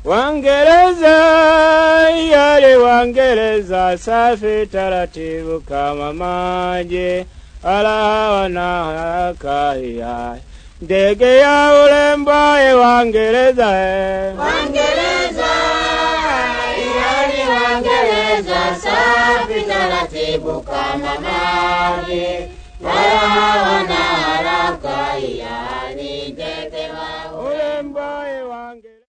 Waingereza yale Waingereza safi taratibu kama maji ala wanakaya ndege ya urembo Waingereza Waingereza yale Waingereza safi taratibu kama maji